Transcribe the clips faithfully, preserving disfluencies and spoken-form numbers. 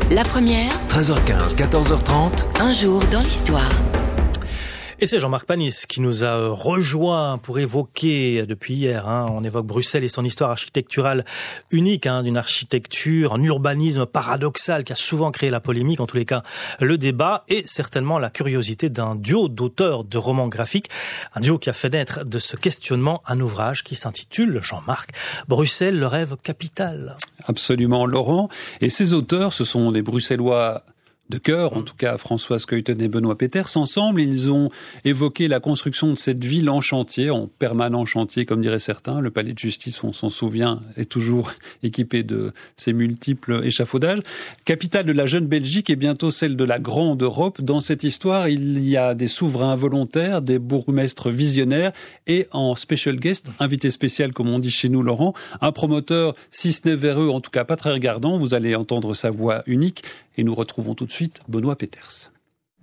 La première, treize heures quinze, quatorze heures trente. Un jour dans l'histoire. Et c'est Jean-Marc Panis qui nous a rejoint pour évoquer, depuis hier, hein, on évoque Bruxelles et son histoire architecturale unique, hein, d'une architecture, un urbanisme paradoxal qui a souvent créé la polémique, en tous les cas le débat, et certainement la curiosité d'un duo d'auteurs de romans graphiques, un duo qui a fait naître de ce questionnement un ouvrage qui s'intitule, Jean-Marc, Bruxelles, le rêve capital. Absolument, Laurent. Et ces auteurs, ce sont des Bruxellois de cœur, en tout cas Françoise Keuten et Benoît Peeters. Ensemble, ils ont évoqué la construction de cette ville en chantier, en permanent chantier, comme diraient certains. Le palais de justice, on s'en souvient, est toujours équipé de ses multiples échafaudages. Capitale de la jeune Belgique et bientôt celle de la grande Europe. Dans cette histoire, il y a des souverains volontaires, des bourgmestres visionnaires et en special guest, invité spécial comme on dit chez nous, Laurent, un promoteur, si ce n'est véreux, en tout cas pas très regardant. Vous allez entendre sa voix unique. Et nous retrouvons tout de suite Benoît Peeters.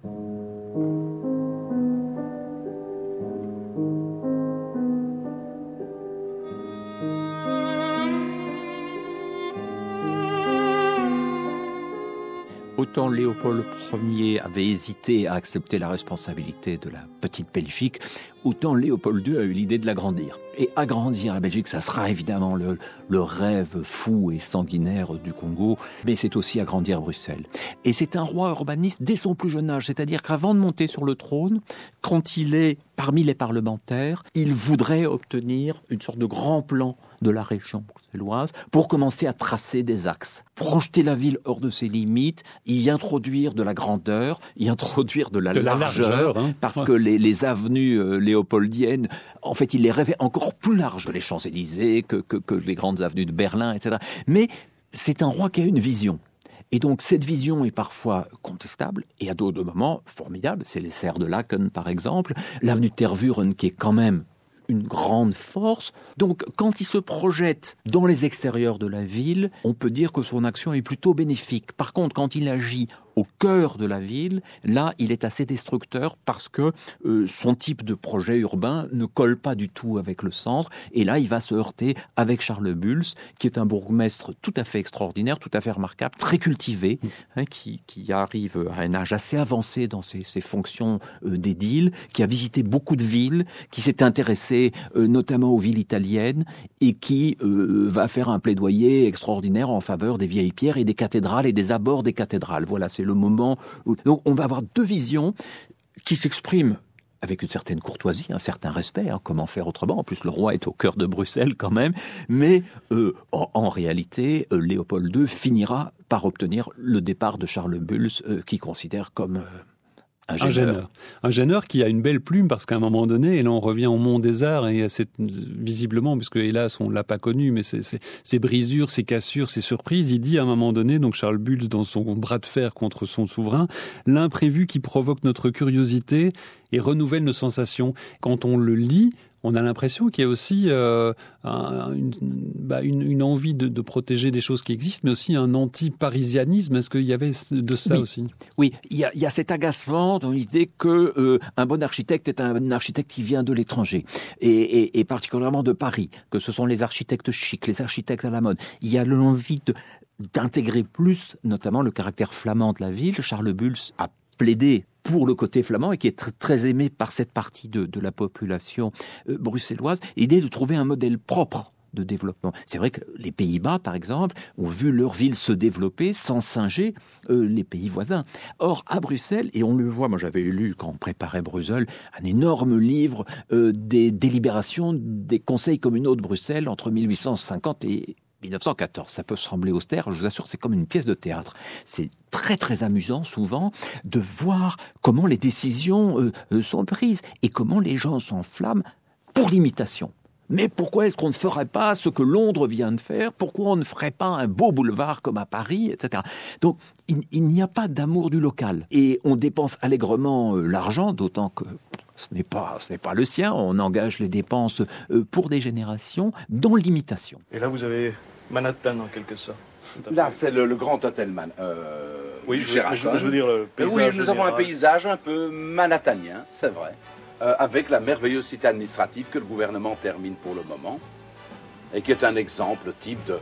Autant Léopold Ier avait hésité à accepter la responsabilité de la petite Belgique, autant Léopold deux a eu l'idée de l'agrandir. Et agrandir la Belgique, ça sera évidemment le, le rêve fou et sanguinaire du Congo, mais c'est aussi agrandir Bruxelles. Et c'est un roi urbaniste dès son plus jeune âge, c'est-à-dire qu'avant de monter sur le trône, quand il est parmi les parlementaires, il voudrait obtenir une sorte de grand plan de la région bruxelloise pour commencer à tracer des axes, projeter la ville hors de ses limites, y introduire de la grandeur, y introduire de la de largeur, la largeur hein. parce ouais. que les, les avenues euh, léopoldiennes, en fait, il les rêvait encore plus larges que les Champs-Élysées, que, que, que les grandes avenues de Berlin, et cetera. Mais c'est un roi qui a une vision. Et donc, cette vision est parfois contestable, et à d'autres moments, formidable. C'est les serres de Laken, par exemple. L'avenue de Tervuren, qui est quand même une grande force. Donc, quand il se projette dans les extérieurs de la ville, on peut dire que son action est plutôt bénéfique. Par contre, quand il agit au cœur de la ville, là, il est assez destructeur parce que euh, son type de projet urbain ne colle pas du tout avec le centre. Et là, il va se heurter avec Charles Buls, qui est un bourgmestre tout à fait extraordinaire, tout à fait remarquable, très cultivé, hein, qui, qui arrive à un âge assez avancé dans ses, ses fonctions euh, d'édile, qui a visité beaucoup de villes, qui s'est intéressé euh, notamment aux villes italiennes et qui euh, va faire un plaidoyer extraordinaire en faveur des vieilles pierres et des cathédrales et des abords des cathédrales. Voilà, c'est le moment où... Donc on va avoir deux visions qui s'expriment avec une certaine courtoisie, un certain respect, hein, comment faire autrement. En plus, le roi est au cœur de Bruxelles quand même. Mais euh, en, en réalité, euh, Léopold deux finira par obtenir le départ de Charles Buls, euh, qui considère comme... Euh, Un gêneur. un gêneur. Un gêneur qui a une belle plume parce qu'à un moment donné, et là on revient au Mont des Arts, et c'est visiblement, puisque hélas on l'a pas connu, mais c'est, c'est, ces brisures, ces cassures, ces surprises, il dit à un moment donné, donc Charles Buls dans son bras de fer contre son souverain, l'imprévu qui provoque notre curiosité et renouvelle nos sensations. Quand on le lit, on a l'impression qu'il y a aussi euh, un, une, bah une, une envie de, de protéger des choses qui existent, mais aussi un anti-parisianisme. Est-ce qu'il y avait de ça oui. aussi ? Oui, il y a, il y a cet agacement dans l'idée que euh, un bon architecte est un architecte qui vient de l'étranger, et, et, et particulièrement de Paris, que ce sont les architectes chics, les architectes à la mode. Il y a l'envie de, d'intégrer plus, notamment le caractère flamand de la ville. Charles Buls a plaidé pour le côté flamand et qui est très, très aimé par cette partie de, de la population euh, bruxelloise, l'idée de trouver un modèle propre de développement. C'est vrai que les Pays-Bas, par exemple, ont vu leur ville se développer sans singer euh, les pays voisins. Or, à Bruxelles, et on le voit, moi j'avais lu quand on préparait Bruxelles, un énorme livre euh, des délibérations des conseils communaux de Bruxelles entre mille huit cent cinquante et mille neuf cent quatorze, ça peut sembler austère, je vous assure, c'est comme une pièce de théâtre. C'est très très amusant souvent de voir comment les décisions euh, sont prises et comment les gens s'enflamment pour l'imitation. Mais pourquoi est-ce qu'on ne ferait pas ce que Londres vient de faire ? Pourquoi on ne ferait pas un beau boulevard comme à Paris, et cetera. Donc, il, il n'y a pas d'amour du local. Et on dépense allègrement euh, l'argent, d'autant que ce n'est pas, ce n'est pas le sien. On engage les dépenses euh, pour des générations dans l'imitation. Et là, vous avez Manhattan, en quelque sorte. Là, c'est le, le grand hôtel Man. Euh, oui, je, je, je veux dire le paysage. Oui, nous général. avons un paysage un peu manhattanien, c'est vrai. Euh, avec la merveilleuse cité administrative que le gouvernement termine pour le moment, et qui est un exemple type de,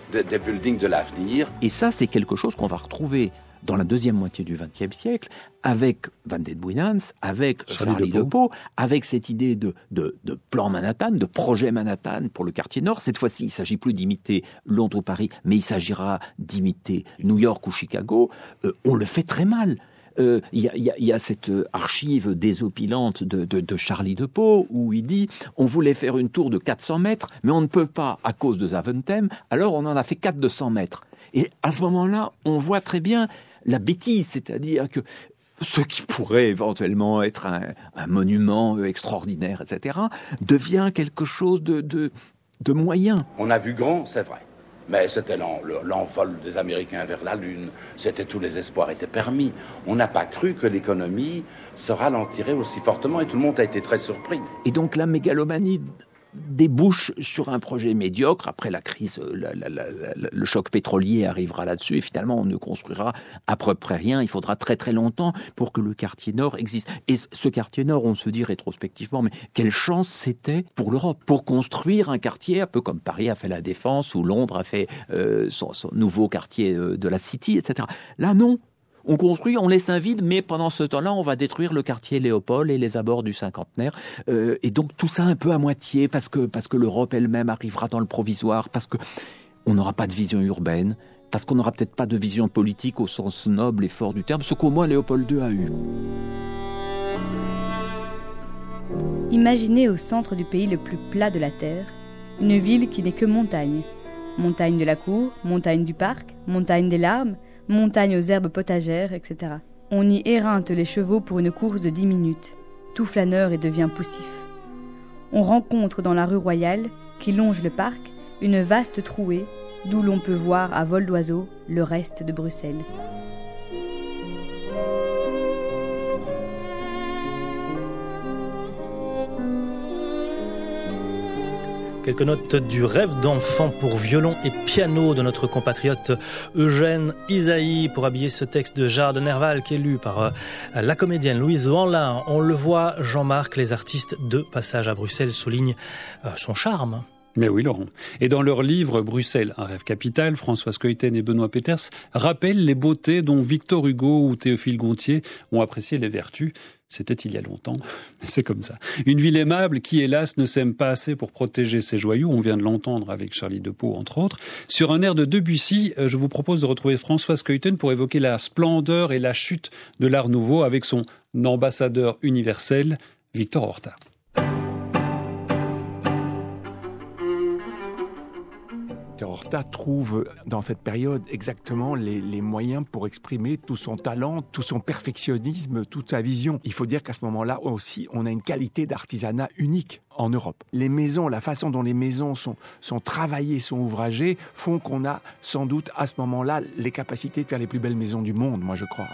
des, des buildings de l'avenir. Et ça, c'est quelque chose qu'on va retrouver dans la deuxième moitié du vingtième siècle, avec Van den Boeynants, avec Charlie Charlie de de Pau, avec cette idée de, de, de plan Manhattan, de projet Manhattan pour le quartier nord. Cette fois-ci, il ne s'agit plus d'imiter Londres ou Paris, mais il s'agira d'imiter New York ou Chicago. Euh, on le fait très mal. Il euh, y, y, y a cette archive désopilante de, de, de Charlie de Pau où il dit on voulait faire une tour de quatre cents mètres, mais on ne peut pas à cause de Zaventem, alors on en a fait quatre de cent mètres. Et à ce moment-là, on voit très bien la bêtise, c'est-à-dire que ce qui pourrait éventuellement être un, un monument extraordinaire, et cetera, devient quelque chose de, de, de moyen. On a vu grand, c'est vrai. Mais c'était l'en, l'envol des Américains vers la Lune. C'était tous les espoirs étaient permis. On n'a pas cru que l'économie se ralentirait aussi fortement et tout le monde a été très surpris. Et donc la mégalomanie débouche sur un projet médiocre. Après la crise, la, la, la, la, le choc pétrolier arrivera là-dessus et finalement on ne construira à peu près rien. Il faudra très très longtemps pour que le quartier nord existe. Et ce quartier nord, on se dit rétrospectivement, mais quelle chance c'était pour l'Europe, pour construire un quartier un peu comme Paris a fait la Défense ou Londres a fait euh, son, son nouveau quartier euh, de la City, et cetera. Là non. On construit, on laisse un vide, mais pendant ce temps-là, on va détruire le quartier Léopold et les abords du cinquantenaire. Euh, et donc tout ça un peu à moitié, parce que, parce que l'Europe elle-même arrivera dans le provisoire, parce qu'on n'aura pas de vision urbaine, parce qu'on n'aura peut-être pas de vision politique au sens noble et fort du terme, ce qu'au moins Léopold deux a eu. Imaginez au centre du pays le plus plat de la Terre, une ville qui n'est que montagne. Montagne de la cour, montagne du parc, montagne des larmes, montagne aux herbes potagères, et cetera. On y éreinte les chevaux pour une course de dix minutes, tout flâneur et devient poussif. On rencontre dans la rue Royale, qui longe le parc, une vaste trouée, d'où l'on peut voir à vol d'oiseau le reste de Bruxelles. Quelques notes du rêve d'enfant pour violon et piano de notre compatriote Eugène Ysaÿe pour habiller ce texte de Gérard de Nerval qui est lu par la comédienne Louise Wanlin. On le voit, Jean-Marc, les artistes de passage à Bruxelles soulignent son charme. Mais oui, Laurent. Et dans leur livre « Bruxelles, un rêve capital », François Skeuten et Benoît Peeters rappellent les beautés dont Victor Hugo ou Théophile Gontier ont apprécié les vertus. C'était il y a longtemps, mais c'est comme ça. Une ville aimable qui, hélas, ne s'aime pas assez pour protéger ses joyaux. On vient de l'entendre avec Charlie de Pau, entre autres. Sur un air de Debussy, je vous propose de retrouver François Skeuten pour évoquer la splendeur et la chute de l'Art nouveau avec son ambassadeur universel, Victor Horta. Horta trouve dans cette période exactement les, les moyens pour exprimer tout son talent, tout son perfectionnisme, toute sa vision. Il faut dire qu'à ce moment-là aussi, on a une qualité d'artisanat unique en Europe. Les maisons, la façon dont les maisons sont, sont travaillées, sont ouvragées, font qu'on a sans doute à ce moment-là les capacités de faire les plus belles maisons du monde, moi je crois.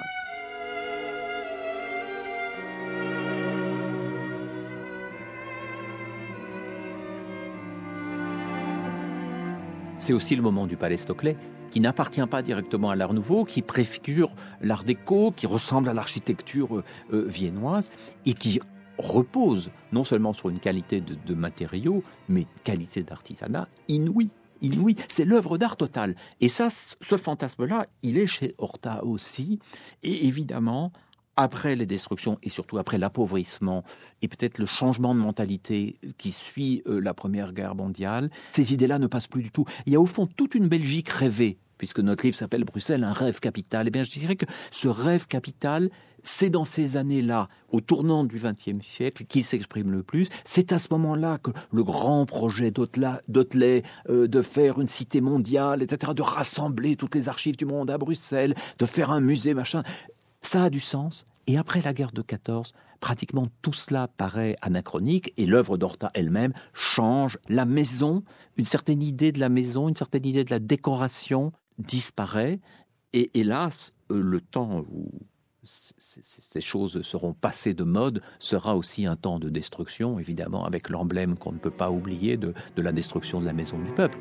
C'est aussi le moment du Palais Stoclet, qui n'appartient pas directement à l'Art nouveau, qui préfigure l'Art déco, qui ressemble à l'architecture euh, viennoise, et qui repose non seulement sur une qualité de, de matériaux, mais une qualité d'artisanat inouïe. Inouïe. C'est l'œuvre d'art totale. Et ça, ce fantasme-là, il est chez Horta aussi, et évidemment, après les destructions et surtout après l'appauvrissement et peut-être le changement de mentalité qui suit euh, la Première Guerre mondiale, ces idées-là ne passent plus du tout. Il y a au fond toute une Belgique rêvée, puisque notre livre s'appelle Bruxelles, un rêve capital. Eh bien, je dirais que ce rêve capital, c'est dans ces années-là, au tournant du vingtième siècle, qu'il s'exprime le plus. C'est à ce moment-là que le grand projet d'Hotelet, euh, de faire une cité mondiale, et cetera, de rassembler toutes les archives du monde à Bruxelles, de faire un musée, machin... Ça a du sens. Et après la guerre de quatorze, pratiquement tout cela paraît anachronique et l'œuvre d'Horta elle-même change. La maison, une certaine idée de la maison, une certaine idée de la décoration disparaît. Et hélas, le temps où ces choses seront passées de mode sera aussi un temps de destruction, évidemment, avec l'emblème qu'on ne peut pas oublier de, de la destruction de la maison du peuple.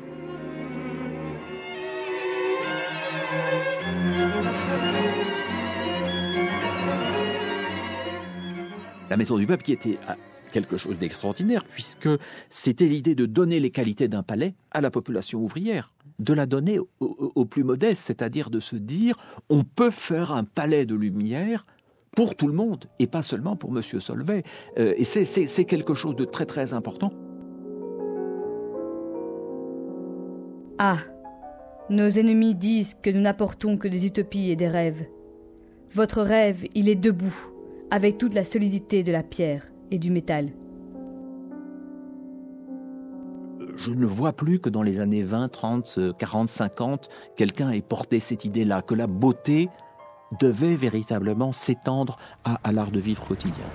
La Maison du Peuple qui était quelque chose d'extraordinaire, puisque c'était l'idée de donner les qualités d'un palais à la population ouvrière. de la donner au, au, au plus modeste, c'est-à-dire de se dire on peut faire un palais de lumière pour tout le monde et pas seulement pour Monsieur Solvay. Euh, et c'est, c'est, c'est quelque chose de très très important. Ah, nos ennemis disent que nous n'apportons que des utopies et des rêves. Votre rêve, il est debout, avec toute la solidité de la pierre et du métal. Je ne vois plus que dans les années vingt, trente, quarante, cinquante, quelqu'un ait porté cette idée-là, que la beauté devait véritablement s'étendre à, à l'art de vivre quotidien.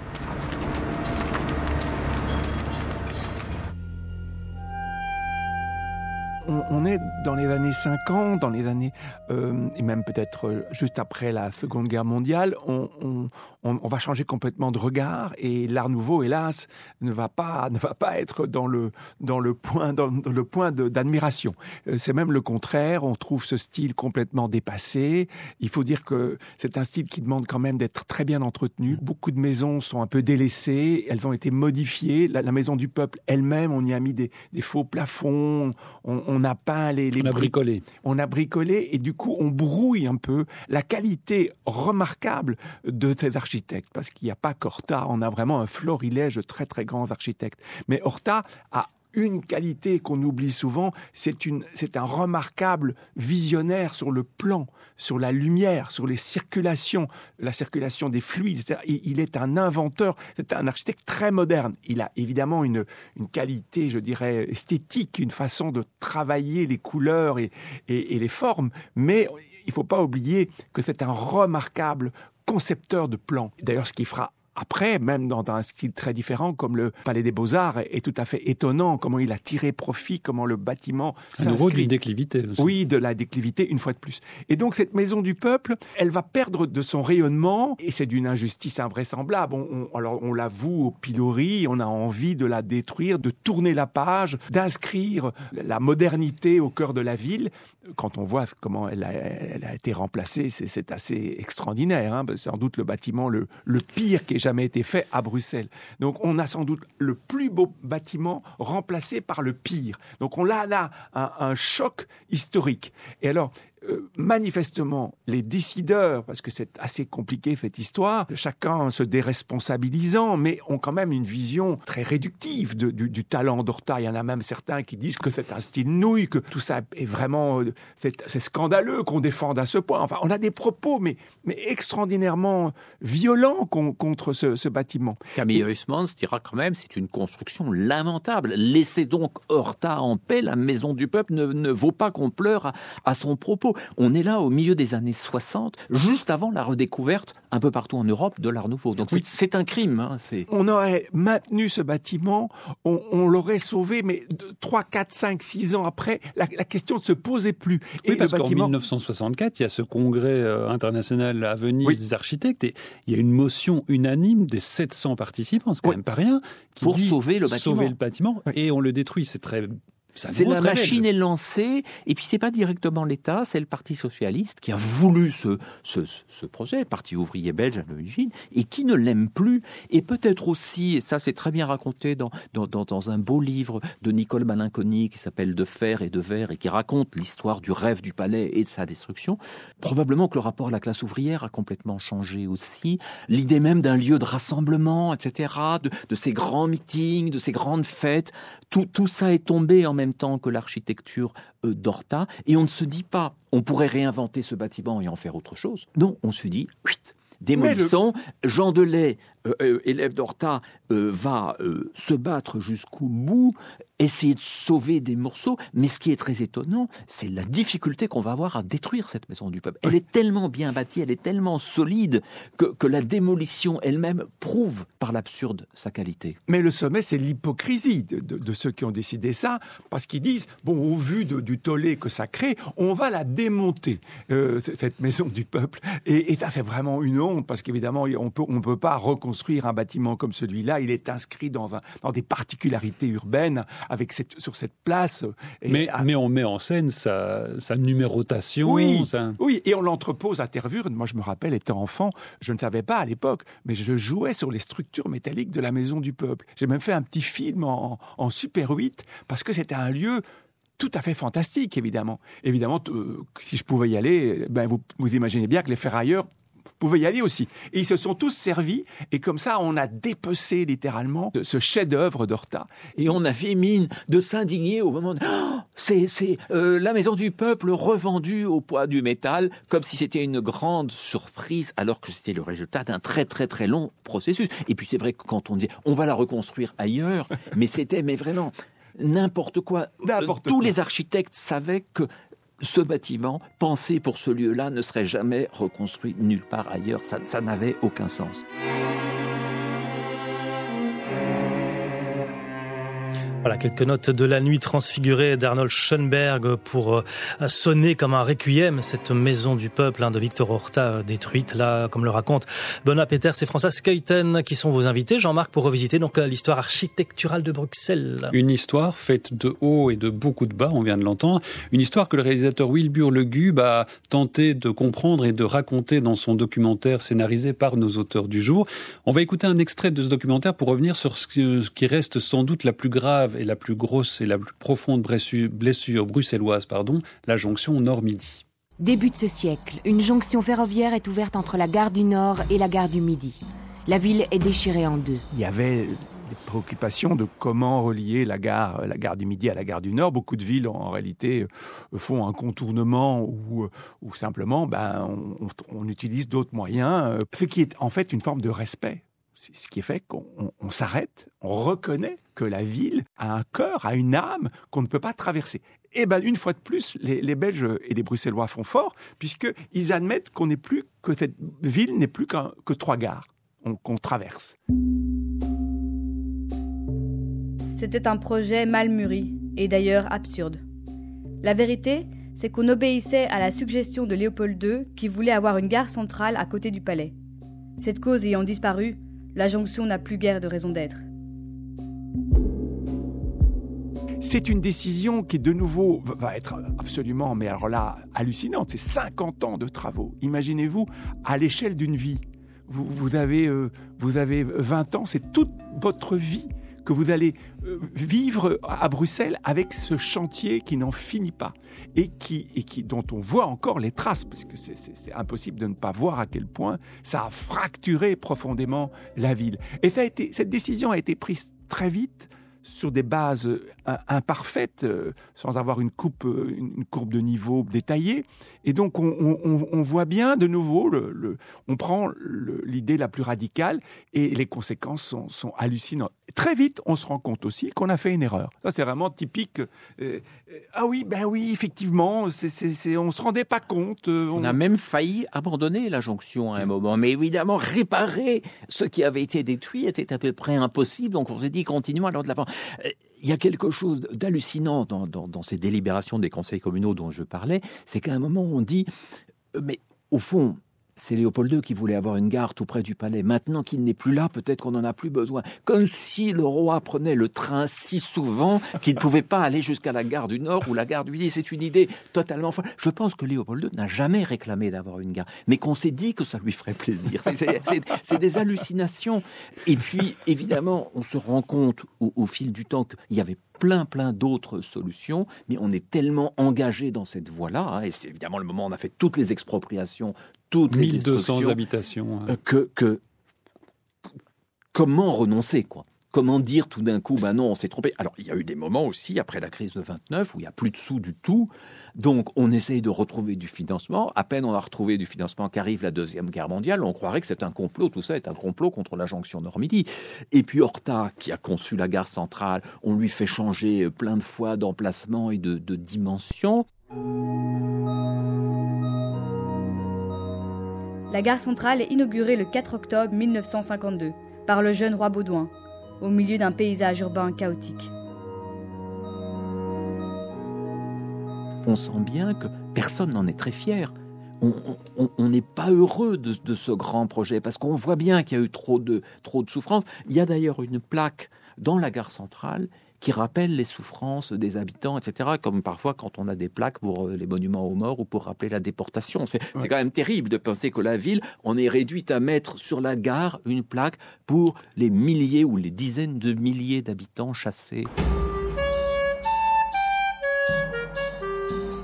On est dans les années cinquante, dans les années, euh, et même peut-être juste après la Seconde Guerre mondiale, on, on, on, on va changer complètement de regard et l'Art Nouveau, hélas, ne va pas, ne va pas être dans le, dans le point, dans, dans le point de, d'admiration. C'est même le contraire, on trouve ce style complètement dépassé. Il faut dire que c'est un style qui demande quand même d'être très bien entretenu. Beaucoup de maisons sont un peu délaissées, elles ont été modifiées. La, la Maison du Peuple elle-même, on y a mis des, des faux plafonds, on, on a peint les, les on a bricolé. On a bricolé et du coup on brouille un peu la qualité remarquable de ces architectes, parce qu'il n'y a pas qu'Horta, on a vraiment un florilège de très très grands architectes. Mais Horta a une qualité qu'on oublie souvent, c'est, une, c'est un remarquable visionnaire sur le plan, sur la lumière, sur les circulations, la circulation des fluides. C'est-à-dire, il est un inventeur, c'est un architecte très moderne. Il a évidemment une, une qualité, je dirais, esthétique, une façon de travailler les couleurs et, et, et les formes, mais il ne faut pas oublier que c'est un remarquable concepteur de plans. D'ailleurs, ce qui fera après, même dans un style très différent, comme le Palais des Beaux-Arts, est tout à fait étonnant, comment il a tiré profit, comment le bâtiment s'inscrit. À nouveau d'une déclivité aussi. Oui, de la déclivité, une fois de plus. Et donc, cette Maison du Peuple, elle va perdre de son rayonnement, et c'est d'une injustice invraisemblable. On, on, alors, on l'avoue au pilori, on a envie de la détruire, de tourner la page, d'inscrire la modernité au cœur de la ville. Quand on voit comment elle a, elle a été remplacée, c'est, c'est assez extraordinaire. Hein. C'est sans doute le bâtiment le, le pire qui ait jamais été fait à Bruxelles. Donc on a sans doute le plus beau bâtiment remplacé par le pire. Donc on a là un, un choc historique. Et alors, Euh, manifestement, les décideurs, parce que c'est assez compliqué cette histoire, chacun se déresponsabilisant, mais ont quand même une vision très réductive de, du, du talent d'Horta. Il y en a même certains qui disent que c'est un style nouille, que tout ça est vraiment... C'est, c'est scandaleux qu'on défende à ce point. Enfin, on a des propos, mais, mais extraordinairement violents con, contre ce, ce bâtiment. Camille Huysmans dira quand même, c'est une construction lamentable. Laissez donc Horta en paix, la Maison du Peuple ne, ne vaut pas qu'on pleure à, à son propos. On est là au milieu des années soixante, juste avant la redécouverte un peu partout en Europe de l'Art Nouveau. Donc oui. c'est, c'est un crime. Hein, c'est... On aurait maintenu ce bâtiment, on, on l'aurait sauvé, mais trois, quatre, cinq, six ans après, la, la question ne se posait plus. Oui, et parce le bâtiment... qu'en dix-neuf cent soixante-quatre, il y a ce congrès euh, international à Venise oui. des architectes, et il y a une motion unanime des sept cents participants, c'est quand oui. même pas rien, qui pour dit sauver le bâtiment. Sauver le bâtiment, oui. et on le détruit. C'est très... Ça c'est la machine est lancée, et puis c'est pas directement l'État, c'est le Parti socialiste qui a voulu ce, ce, ce projet, Parti ouvrier belge à l'origine, et qui ne l'aime plus. Et peut-être aussi, et ça c'est très bien raconté dans, dans, dans, dans un beau livre de Nicole Malinconi qui s'appelle De fer et de verre, et qui raconte l'histoire du rêve du palais et de sa destruction, probablement que le rapport à la classe ouvrière a complètement changé aussi. L'idée même d'un lieu de rassemblement, et cetera, de, de ces grands meetings, de ces grandes fêtes, tout, tout ça est tombé en même temps que l'architecture euh, d'Horta, et on ne se dit pas, on pourrait réinventer ce bâtiment et en faire autre chose. Non, on se dit, huit, démolissons. Le... Jean Delay, euh, euh, élève d'Horta, euh, va euh, se battre jusqu'au bout, essayer de sauver des morceaux, mais ce qui est très étonnant, c'est la difficulté qu'on va avoir à détruire cette Maison du Peuple. Elle est tellement bien bâtie, elle est tellement solide que, que la démolition elle-même prouve par l'absurde sa qualité. Mais le sommet, c'est l'hypocrisie de, de, de ceux qui ont décidé ça, parce qu'ils disent, bon, au vu de, du tollé que ça crée, on va la démonter, euh, cette Maison du Peuple. Et, et ça, c'est vraiment une honte, parce qu'évidemment, on peut, on peut pas reconstruire un bâtiment comme celui-là. Il est inscrit dans, un, dans des particularités urbaines, avec cette, sur cette place. Et mais, à... mais on met en scène sa, sa numérotation. Oui, ça... oui, et on l'entrepose à Tervuren. Moi, je me rappelle, étant enfant, je ne savais pas à l'époque, mais je jouais sur les structures métalliques de la Maison du Peuple. J'ai même fait un petit film en, en Super huit, parce que c'était un lieu tout à fait fantastique, évidemment. Évidemment, euh, si je pouvais y aller, ben vous, vous imaginez bien que les ferrailleurs pouvaient y aller aussi. Et ils se sont tous servis, et comme ça, on a dépecé littéralement ce chef-d'œuvre d'Horta. Et on avait mine de s'indigner au moment de oh, c'est c'est euh, la maison du peuple revendue au poids du métal, comme si c'était une grande surprise, alors que c'était le résultat d'un très très très long processus. Et puis c'est vrai que quand on disait on va la reconstruire ailleurs, mais c'était mais vraiment n'importe quoi. N'importe Tous quoi. les architectes savaient que ce bâtiment, pensé pour ce lieu-là, ne serait jamais reconstruit nulle part ailleurs. Ça, ça n'avait aucun sens. Voilà, quelques notes de la nuit transfigurée d'Arnold Schönberg pour euh, sonner comme un requiem cette maison du peuple hein, de Victor Horta euh, détruite, là, comme le raconte Benoît Peeters et François Skeuten qui sont vos invités. Jean-Marc, pour revisiter donc l'histoire architecturale de Bruxelles. Une histoire faite de hauts et de beaucoup de bas, on vient de l'entendre. Une histoire que le réalisateur Wilbur Le Gube a tenté de comprendre et de raconter dans son documentaire scénarisé par nos auteurs du jour. On va écouter un extrait de ce documentaire pour revenir sur ce qui reste sans doute la plus grave et la plus grosse et la plus profonde blessure bruxelloise, pardon, la jonction Nord-Midi. Début de ce siècle, une jonction ferroviaire est ouverte entre la gare du Nord et la gare du Midi. La ville est déchirée en deux. Il y avait des préoccupations de comment relier la gare, la gare du Midi à la gare du Nord. Beaucoup de villes, en réalité, font un contournement ou, ou simplement ben, on, on utilise d'autres moyens, ce qui est en fait une forme de respect. C'est ce qui fait qu'on on, on s'arrête, on reconnaît que la ville a un cœur, a une âme qu'on ne peut pas traverser. Et ben une fois de plus, les, les Belges et les Bruxellois font fort, puisqu'ils admettent qu'on n'est plus, que cette ville n'est plus qu'un, que trois gares on, qu'on traverse. C'était un projet mal mûri, et d'ailleurs absurde. La vérité, c'est qu'on obéissait à la suggestion de Léopold deux, qui voulait avoir une gare centrale à côté du palais. Cette cause ayant disparu, la jonction n'a plus guère de raison d'être. C'est une décision qui, de nouveau, va être absolument, mais alors là, hallucinante. C'est cinquante ans de travaux. Imaginez-vous, à l'échelle d'une vie. Vous, vous, avez, euh, vous avez vingt ans, c'est toute votre vie que vous allez euh, vivre à Bruxelles avec ce chantier qui n'en finit pas et, qui, et qui, dont on voit encore les traces, parce que c'est, c'est, c'est impossible de ne pas voir à quel point ça a fracturé profondément la ville. Et ça a été, cette décision a été prise très vite, sur des bases imparfaites, sans avoir une, coupe, une courbe de niveau détaillée. Et donc, on, on, on voit bien, de nouveau, le, le, on prend le, l'idée la plus radicale et les conséquences sont, sont hallucinantes. Très vite, on se rend compte aussi qu'on a fait une erreur. Ça, c'est vraiment typique. Euh, ah oui, ben oui, effectivement, c'est, c'est, c'est, on ne se rendait pas compte. Euh, on... on a même failli abandonner la jonction à un moment. Mais évidemment, réparer ce qui avait été détruit était à peu près impossible. Donc, on s'est dit, continuons alors de l'avant. Il y a quelque chose d'hallucinant dans, dans, dans ces délibérations des conseils communaux dont je parlais, c'est qu'à un moment on dit, mais au fond, c'est Léopold deux qui voulait avoir une gare tout près du palais. Maintenant qu'il n'est plus là, peut-être qu'on n'en a plus besoin. Comme si le roi prenait le train si souvent qu'il ne pouvait pas aller jusqu'à la gare du Nord ou la gare du Midi. C'est une idée totalement folle. Je pense que Léopold deux n'a jamais réclamé d'avoir une gare, mais qu'on s'est dit que ça lui ferait plaisir. C'est, c'est, c'est, c'est des hallucinations. Et puis, évidemment, on se rend compte au, au fil du temps qu'il y avait plein, plein d'autres solutions, mais on est tellement engagé dans cette voie-là, hein, et c'est évidemment le moment où on a fait toutes les expropriations, toutes les mille deux cents habitations. Euh, que, que comment renoncer, quoi? Comment dire tout d'un coup, ben non, on s'est trompé. Alors, il y a eu des moments aussi, après la crise de vingt-neuf, où il n'y a plus de sous du tout. Donc, on essaye de retrouver du financement. À peine on a retrouvé du financement qu'arrive la Deuxième Guerre mondiale, on croirait que c'est un complot. Tout ça est un complot contre la jonction Nord-Midi. Et puis, Horta, qui a conçu la gare centrale, on lui fait changer plein de fois d'emplacement et de, de dimension. La gare centrale est inaugurée le quatre octobre mille neuf cent cinquante-deux par le jeune roi Baudouin, au milieu d'un paysage urbain chaotique. On sent bien que personne n'en est très fier. On n'est pas heureux de, de ce grand projet parce qu'on voit bien qu'il y a eu trop de, trop de souffrances. Il y a d'ailleurs une plaque dans la gare centrale qui rappelle les souffrances des habitants, et cetera, comme parfois quand on a des plaques pour les monuments aux morts ou pour rappeler la déportation. C'est, ouais. c'est quand même terrible de penser que la ville, on est réduite à mettre sur la gare une plaque pour les milliers ou les dizaines de milliers d'habitants chassés.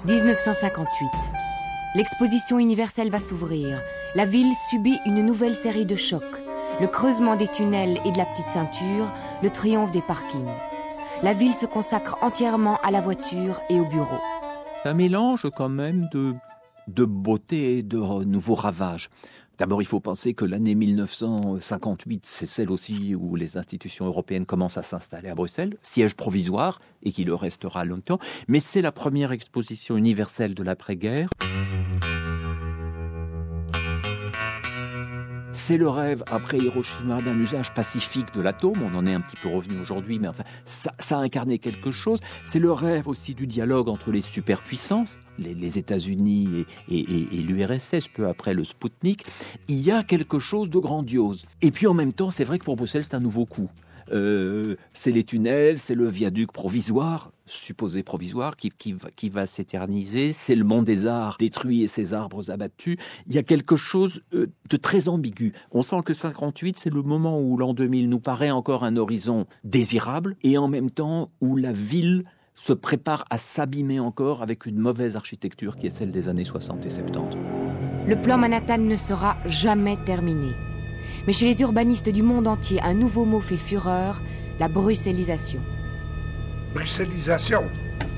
dix-neuf cent cinquante-huit. L'exposition universelle va s'ouvrir. La ville subit une nouvelle série de chocs. Le creusement des tunnels et de la petite ceinture, le triomphe des parkings. La ville se consacre entièrement à la voiture et au bureau. Un mélange quand même de, de beauté et de nouveaux ravages. D'abord, il faut penser que l'année mille neuf cent cinquante-huit, c'est celle aussi où les institutions européennes commencent à s'installer à Bruxelles, siège provisoire, et qui le restera longtemps. Mais c'est la première exposition universelle de l'après-guerre. C'est le rêve, après Hiroshima, d'un usage pacifique de l'atome. On en est un petit peu revenu aujourd'hui, mais enfin, ça, ça a incarné quelque chose. C'est le rêve aussi du dialogue entre les superpuissances, les, les États-Unis et, et, et, et l'U R S S, peu après le Spoutnik. Il y a quelque chose de grandiose. Et puis en même temps, c'est vrai que pour Bruxelles, c'est un nouveau coup. Euh, c'est les tunnels, c'est le viaduc provisoire, supposé provisoire, qui, qui, va, qui va s'éterniser, c'est le Mont des Arts détruit et ses arbres abattus. Il y a quelque chose euh, de très ambigu. On sent que cinquante-huit, c'est le moment où l'an deux mille nous paraît encore un horizon désirable, et en même temps où la ville se prépare à s'abîmer encore avec une mauvaise architecture qui est celle des années soixante et soixante-dix. Le plan Manhattan ne sera jamais terminé. Mais chez les urbanistes du monde entier, un nouveau mot fait fureur, la bruxellisation. Bruxellisation.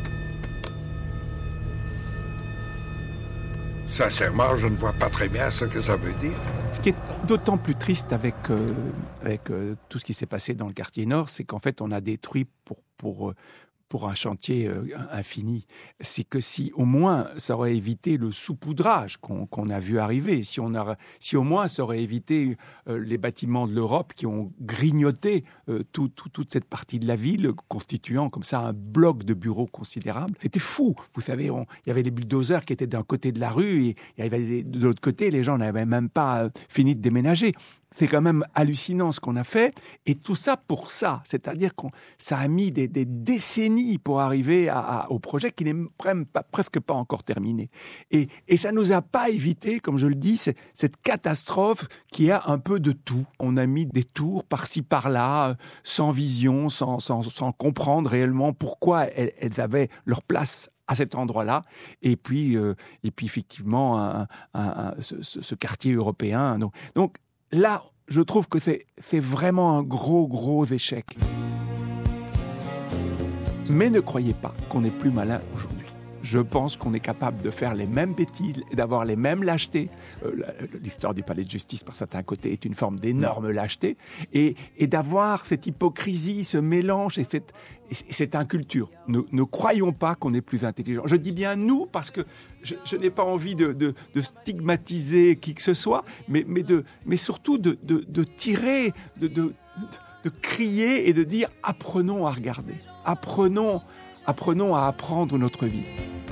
Sincèrement, je ne vois pas très bien ce que ça veut dire. Ce qui est d'autant plus triste avec, euh, avec euh, tout ce qui s'est passé dans le quartier nord, c'est qu'en fait, on a détruit pour... pour euh, pour un chantier euh, infini, c'est que si au moins ça aurait évité le saupoudrage qu'on, qu'on a vu arriver, si, on a, si au moins ça aurait évité euh, les bâtiments de l'Europe qui ont grignoté euh, tout, tout, toute cette partie de la ville, constituant comme ça un bloc de bureaux considérable. C'était fou. Vous savez, on, il y avait les bulldozers qui étaient d'un côté de la rue et il y avait les, de l'autre côté, les gens n'avaient même pas euh, fini de déménager. C'est quand même hallucinant ce qu'on a fait, et tout ça pour ça, c'est-à-dire que ça a mis des, des décennies pour arriver à, à, au projet qui n'est même pas, presque pas encore terminé. Et, et ça nous a pas évité, comme je le dis, c'est, cette catastrophe qui a un peu de tout. On a mis des tours par-ci par-là, sans vision, sans, sans, sans comprendre réellement pourquoi elles, elles avaient leur place à cet endroit-là, et puis, euh, et puis effectivement, un, un, un, ce, ce quartier européen. Donc, donc là, je trouve que c'est, c'est vraiment un gros, gros échec. Mais ne croyez pas qu'on est plus malin aujourd'hui. Je pense qu'on est capable de faire les mêmes bêtises et d'avoir les mêmes lâchetés. Euh, l'histoire du palais de justice, par certains côtés, est une forme d'énorme lâcheté. Et, et d'avoir cette hypocrisie, ce mélange et cette, et cette inculture. Ne, ne croyons pas qu'on est plus intelligent. Je dis bien nous, parce que je, je n'ai pas envie de, de, de stigmatiser qui que ce soit, mais, mais, de, mais surtout de, de, de tirer, de, de, de crier et de dire « apprenons à regarder, apprenons, apprenons à apprendre notre vie ».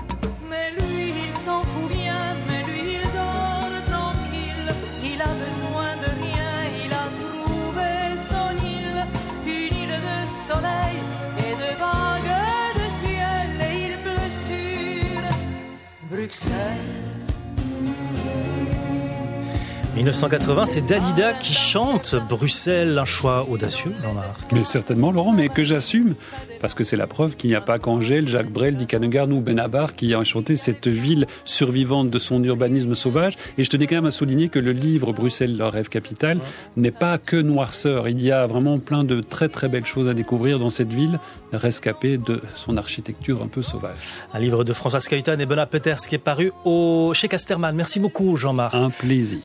dix-neuf cent quatre-vingts, c'est Dalida qui chante Bruxelles, un choix audacieux, Jean-Marc. Mais certainement, Laurent, mais que j'assume, parce que c'est la preuve qu'il n'y a pas qu'Angèle, Jacques Brel, Dick Annegaard ou Benabar qui a chanté cette ville survivante de son urbanisme sauvage. Et je tenais quand même à souligner que le livre Bruxelles, leur rêve capital, n'est pas que noirceur. Il y a vraiment plein de très très belles choses à découvrir dans cette ville rescapée de son architecture un peu sauvage. Un livre de Françoise Kuyten et Benoît Peeters qui est paru au... chez Casterman. Merci beaucoup, Jean-Marc. Un plaisir.